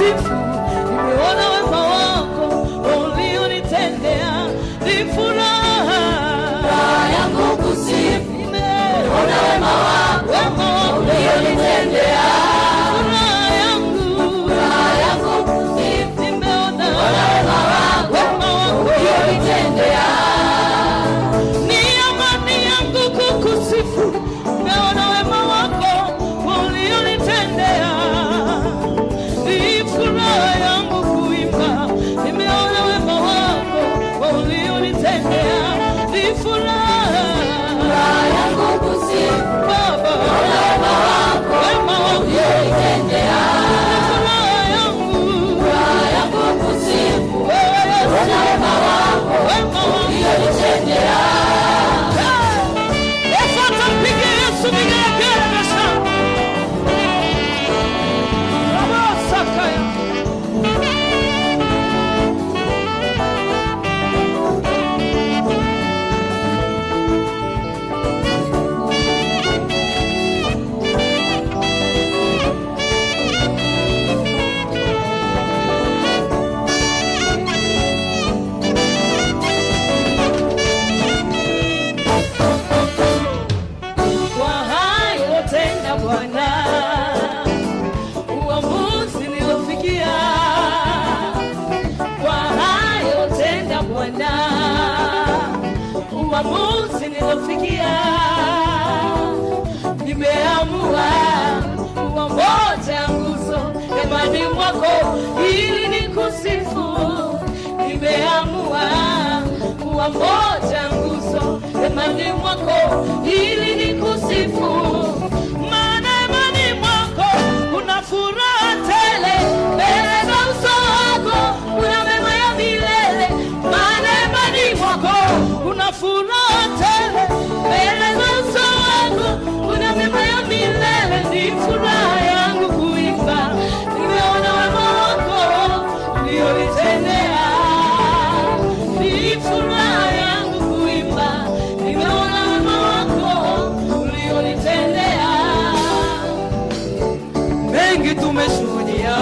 kukusifu, nimeona wema wako ulionitendea, ni furaha yangu kusifu, nimeona wema wako ulionitendea, furaha yangu kusifu, nimeona wema wako ulionitendea, ni amani yangu kukusifu, nimeona wema wako ulionitendea, ni furaha yangu kuimba, nimeona wema wako ulionitendea, ni furaha yangu kusifu Baba, wema wako ulionitendea, furaha yangu kusifu, wema wako ulionitendea. Efata mpige Yesu vigelegele sana. Sakaya. Kwa hayo tena Bwana, uamuzi nilofikia, kwa hayo tena Bwana, uamuzi nilofikia, nimeamua kuwa moja nguzo hemani mwako ili nikusifu, nimeamua kuwa moja nguzo hemani mwako ili nikusifu, maana hemani mwako kuna furaha tele, mbele za uso wako kuna mema ya milele, maana hemani mwako kuna furaha tele, mbele za uso wako kuna mema ya milele, ni furaha yangu kuimba, nimeona wema wako ulionitendea, ni furaha yangu kuimba, nimeona wema wako ulionitendea. Mengi tumeshuhudia,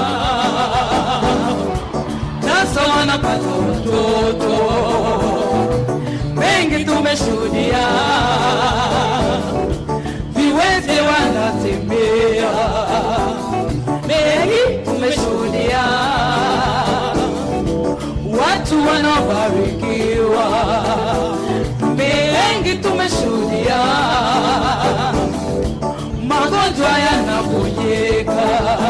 sasa wanapata watoto, mengi tumeshuhudia, viwete wanatembea, mengi tumeshuhudia, watu wanabarikiwa, mengi tumeshuhudia, magonjwa yanaponyeka,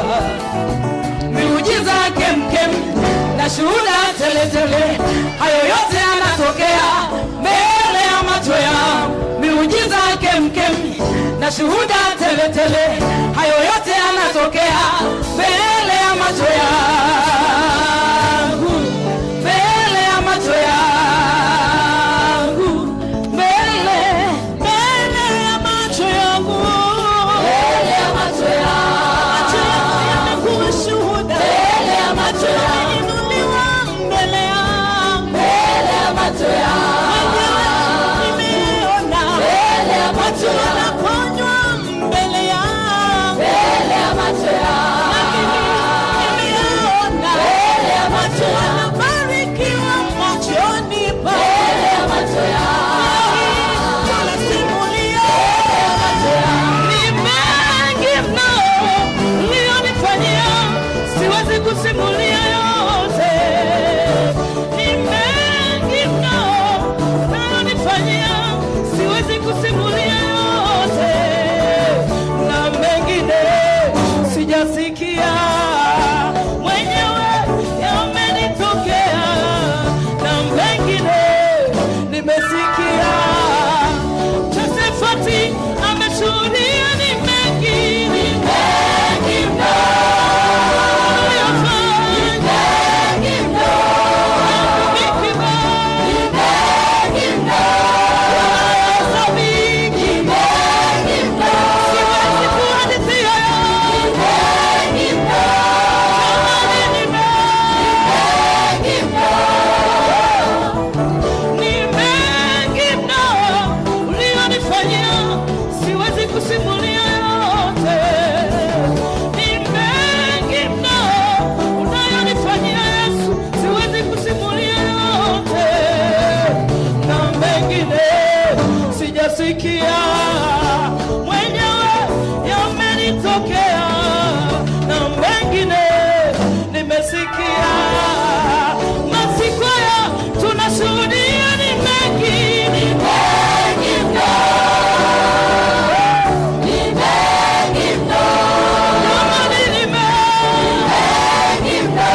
miujiza kemkem na shuhuda teletele, hayo yote yanatokea mbele ya macho yangu, miujiza kemkem na shuhuda teletele, hayo yote yanatokea mbele ya macho yangu, mbele ya macho yangu, mbele ya macho yangu, mbele ya macho yangu, yanakuwa shuhuda, mbele ya macho yangu, inuliwa mbele yangu, mbele ya macho yangu, nimeona mbele ya macho yangu, naponywa mbele yangu, mbele ya macho yangu, nimeona mbele ya macho yangu, nabarikiwa machoni pa, mbele ya macho yangu, tunasimulia ni mengi mno ulionifanyia, siwezi kusimulia yote, ni mengi mno ulionifanyia, siwezi kusimulia yote, na mengine sijasikia, mwenyewe yamenitokea, na mengine nimesikia, Josefati ameshuhudia, ni mengi mno uliyofanya, ni mengi mno Ni nimesikia mwenyewe yamenitokea, na mengine nimesikia. Masiku haya tunashuhudia ni mengi, ni mengi mno, ni mengi mno, jamani ni mengi mno,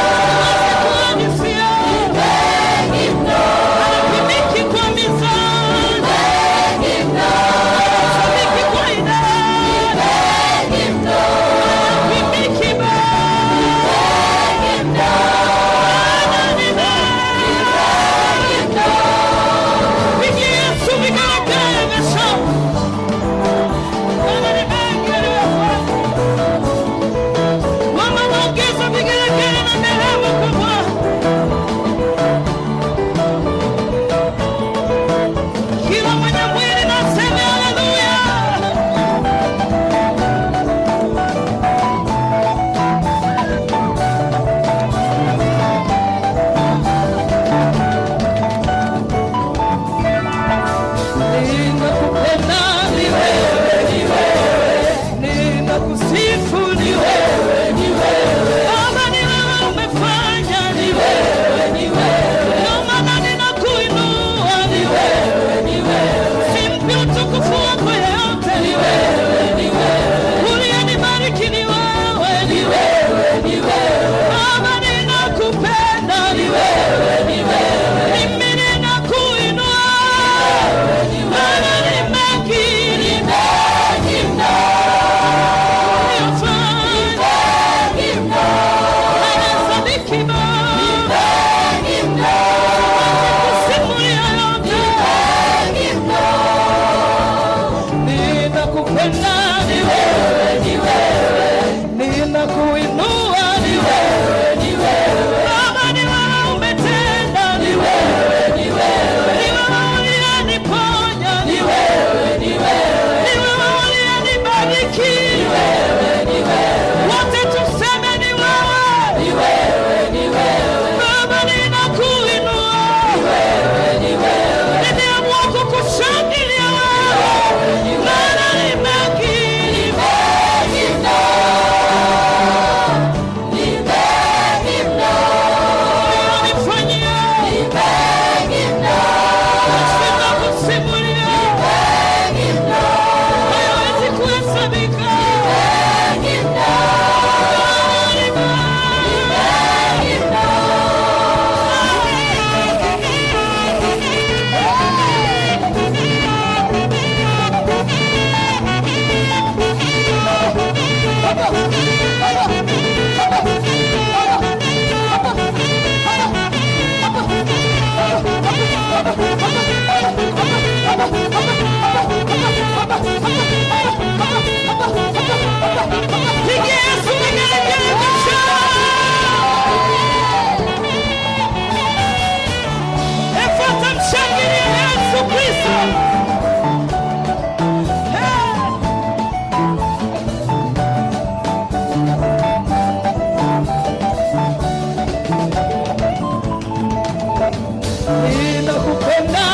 tunasikia ni mengi mno, anapimiki kwa mizani, mengi mno, anapimiki kwa idadi, mengi mno, anapimiki mengi mno, ninakupenda